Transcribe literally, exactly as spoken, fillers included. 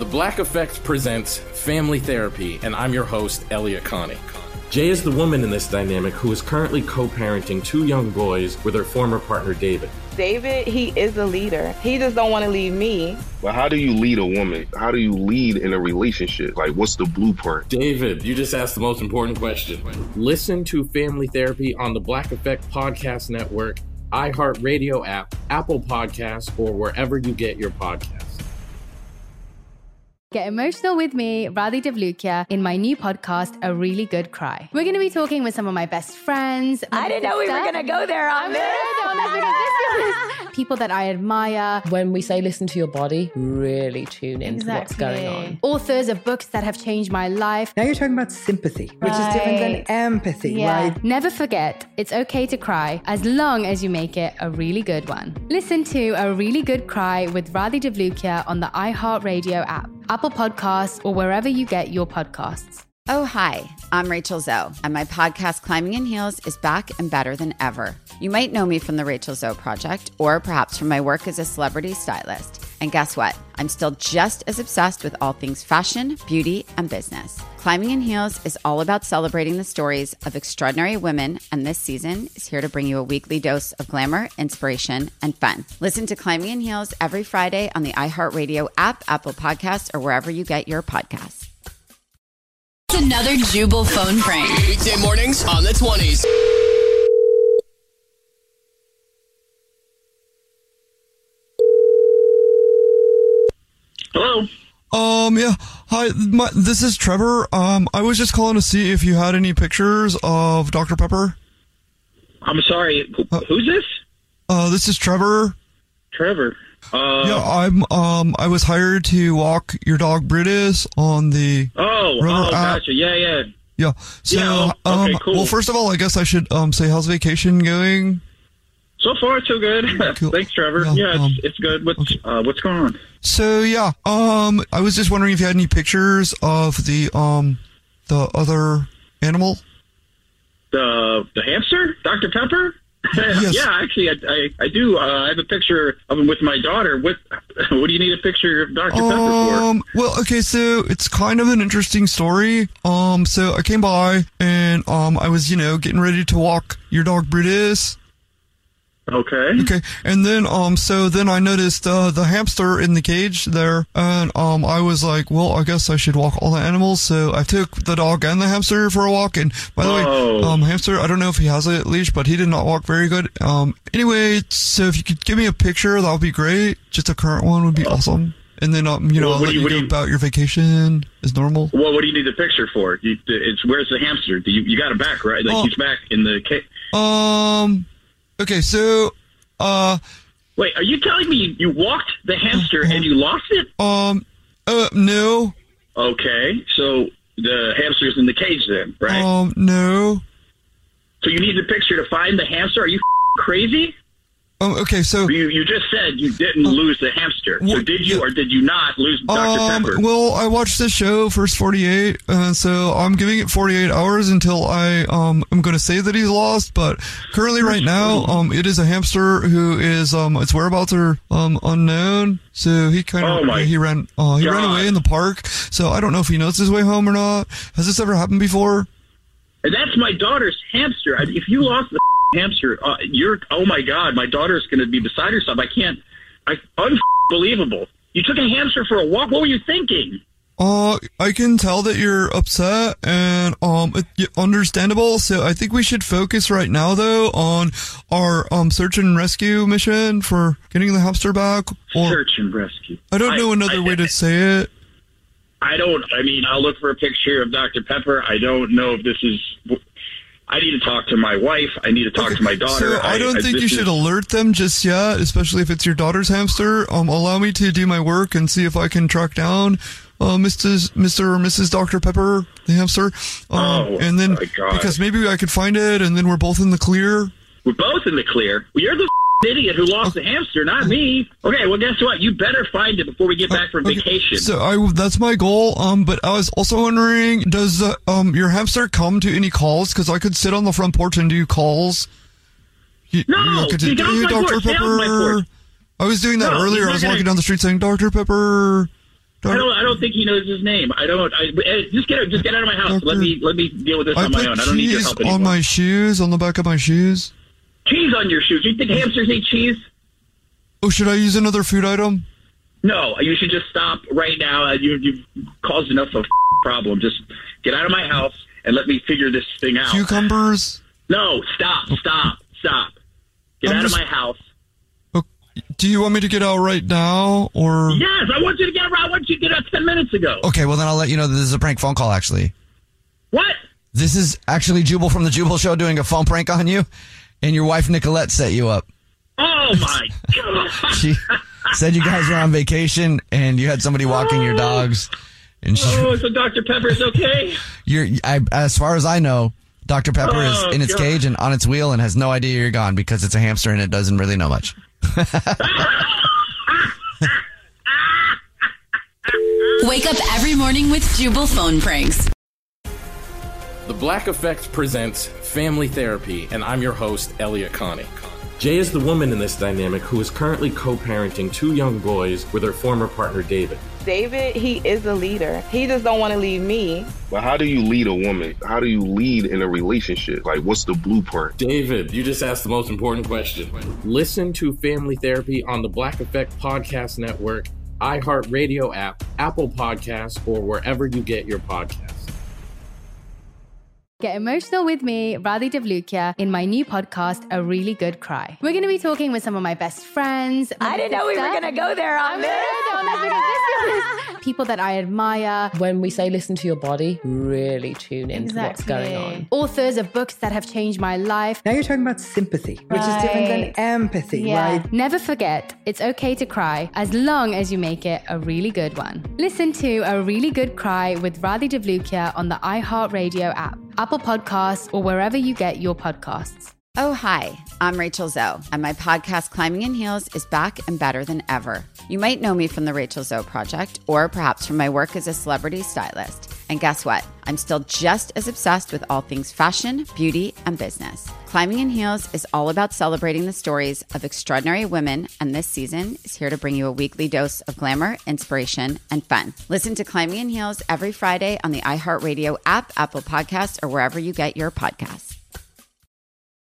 The Black Effect presents Family Therapy, and I'm your host, Elliot Connie. Jay is the woman in this dynamic who is currently co-parenting two young boys with her former partner, David. David, he is a leader. He just don't want to leave me. Well, how do you lead a woman? How do you lead in a relationship? Like, what's the blueprint? David, you just asked the most important question. Listen to Family Therapy on the Black Effect Podcast Network, iHeartRadio app, Apple Podcasts, or wherever you get your podcasts. Get emotional with me, Radhi Devlukia, in my new podcast, A Really Good Cry. We're going to be talking with some of my best friends. I didn't know we were going to go there on this. People that I admire. When we say listen to your body, really tune into Exactly. what's going on. Authors of books that have changed my life. Now you're talking about sympathy, which Right. is different than empathy, Yeah. right? Never forget, it's okay to cry as long as you make it a really good one. Listen to A Really Good Cry with Radhi Devlukia on the iHeartRadio app, Apple Podcasts, or wherever you get your podcasts. Oh, hi, I'm Rachel Zoe, and my podcast, Climbing in Heels, is back and better than ever. You might know me from the Rachel Zoe Project, or perhaps from my work as a celebrity stylist. And guess what? I'm still just as obsessed with all things fashion, beauty, and business. Climbing in Heels is all about celebrating the stories of extraordinary women, and this season is here to bring you a weekly dose of glamour, inspiration, and fun. Listen to Climbing in Heels every Friday on the iHeartRadio app, Apple Podcasts, or wherever you get your podcasts. It's another Jubal phone prank. Weekday mornings on the twenties. Hello. Um, yeah. Hi, my, this is Trevor. Um, I was just calling to see if you had any pictures of Doctor Pepper. I'm sorry. Who's this? Uh, this is Trevor. Trevor. Uh, yeah, I'm, um, I was hired to walk your dog Brutus on the Oh, River oh, app. gotcha. Yeah, yeah. Yeah. So, Yeah, oh, okay, um, cool. well, first of all, I guess I should, um, say, how's vacation going? So far, so good. Cool. Thanks, Trevor. Yeah, Yeah, it's, um, it's good. What's okay. uh, what's going on? So, yeah, um, I was just wondering if you had any pictures of the, um, the other animal? The the hamster, Doctor Pepper. Yes. Yeah, actually, I I, I do. Uh, I have a picture of him with my daughter. What what do you need a picture of Doctor Pepper for? Um, well, okay, so it's kind of an interesting story. Um, so I came by and, um, I was, you know, getting ready to walk your dog Brutus. Okay. Okay. And then, um, so then I noticed, uh, the hamster in the cage there. And, um, I was like, well, I guess I should walk all the animals. So I took the dog and the hamster for a walk. And by the Oh. way, um, hamster, I don't know if he has a leash, but he did not walk very good. Um, anyway, so if you could give me a picture, that would be great. Just a current one would be awesome. And then, um, you know, Well, I'll what let do you- you what go do you- about your vacation as normal. Well, what do you need the picture for? You, it's where's the hamster? Do You you got him back, right? Like Oh. he's back in the cage. Um, okay, so, uh, Wait, are you telling me you, you walked the hamster and you lost it? um, uh, no, Okay, so the hamster's in the cage then, right? um, no, So you need the picture to find the hamster? Are you f- crazy? um, okay, so, You you just said you didn't lose the hamster. So well, did you yeah. or did you not lose Doctor um, Pepper? well, I watched the show, First forty-eight, and so I'm giving it forty-eight hours until I, um, I'm gonna say that he's lost, but currently right now, um, it is a hamster who is, um, its whereabouts are, um, unknown, so he kind of, Oh my he ran, uh, he ran God. away in the park, so I don't know if he knows his way home or not. Has this ever happened before? And that's my daughter's hamster. I- If you lost the hamster, uh, you're, oh my God, my daughter's going to be beside herself. I can't, I, unbelievable. You took a hamster for a walk? What were you thinking? Uh, I can tell that you're upset and, um, it, y- understandable. So I think we should focus right now, though, on our, um, search and rescue mission for getting the hamster back. Or, Search and rescue. I don't know I- another I- way to say it. I don't, I mean, I'll look for a picture of Doctor Pepper. I don't know if this is, I need to talk to my wife. I need to talk Okay, to my daughter. So I don't think this you should is- alert them just yet, especially if it's your daughter's hamster. Um, allow me to do my work and see if I can track down, uh, Missus Mister or Missus Doctor Pepper, the hamster. Um, Oh, and then, my God. because maybe I could find it and then we're both in the clear. We're both in the clear. Well, you're the idiot who lost the hamster, not me. Okay, well, guess what? You better find it before we get back from Okay, vacation. So I, that's my goal. Um, but I was also wondering, does uh, um your hamster come to any calls? Because I could sit on the front porch and do calls. You, No, you could you do, get off hey, my Doctor porch, stay off my Pepper. porch. I was doing that No, earlier. he's I not was gonna- walking down the street saying, Doctor Pepper. I don't. I don't think he knows his name. I don't. I, just get just get out of my house. Doctor, let me let me deal with this I on my own. I don't need your help cheese anymore. on my shoes, on the back of my shoes. Cheese on your shoes? You think hamsters eat cheese? Oh, should I use another food item? No, you should just stop right now. Uh, you, you've caused enough of a problem. Just get out of my house and let me figure this thing out. Cucumbers? No, stop, stop, stop. Get I'm out just- of my house. Do you want me to get out right now, or? Yes, I want you to get out. I want you to get out ten minutes ago. Okay, well then I'll let you know that this is a prank phone call, actually. What? This is actually Jubal from the Jubal Show doing a phone prank on you, and your wife Nicolette set you up. Oh, my God. She said you guys were on vacation, and you had somebody walking your dogs. And she, Oh, so Doctor Pepper's okay? you're, I, as far as I know, Doctor Pepper Oh, is in its God. cage and on its wheel and has no idea you're gone because it's a hamster and it doesn't really know much. Wake up every morning with Jubal phone pranks. The Black Effect presents Family Therapy, and I'm your host, Elliot Connie. Jay is the woman in this dynamic who is currently co-parenting two young boys with her former partner, David. David, he is a leader. He just don't want to leave me. But how do you lead a woman? How do you lead in a relationship? Like, what's the blueprint? David, you just asked the most important question. Listen to Family Therapy on the Black Effect Podcast Network, iHeartRadio app, Apple Podcasts, or wherever you get your podcasts. Get emotional with me, Radhi Devlukia, in my new podcast, A Really Good Cry. We're going to be talking with some of my best friends. I didn't know we were going to go there on I'm this. gonna go on this because this is people that I admire. When we say listen to your body, really tune into what's going on. Authors of books that have changed my life. Now you're talking about sympathy, which is different than empathy, Yeah. right? Never forget, it's okay to cry as long as you make it a really good one. Listen to A Really Good Cry with Radhi Devlukia on the iHeartRadio app, Apple Podcasts, or wherever you get your podcasts. Oh, hi, I'm Rachel Zoe, and my podcast, Climbing in Heels, is back and better than ever. You might know me from the Rachel Zoe Project, or perhaps from my work as a celebrity stylist. And guess what? I'm still just as obsessed with all things fashion, beauty, and business. Climbing in Heels is all about celebrating the stories of extraordinary women, and this season is here to bring you a weekly dose of glamour, inspiration, and fun. Listen to Climbing in Heels every Friday on the iHeartRadio app, Apple Podcasts, or wherever you get your podcasts.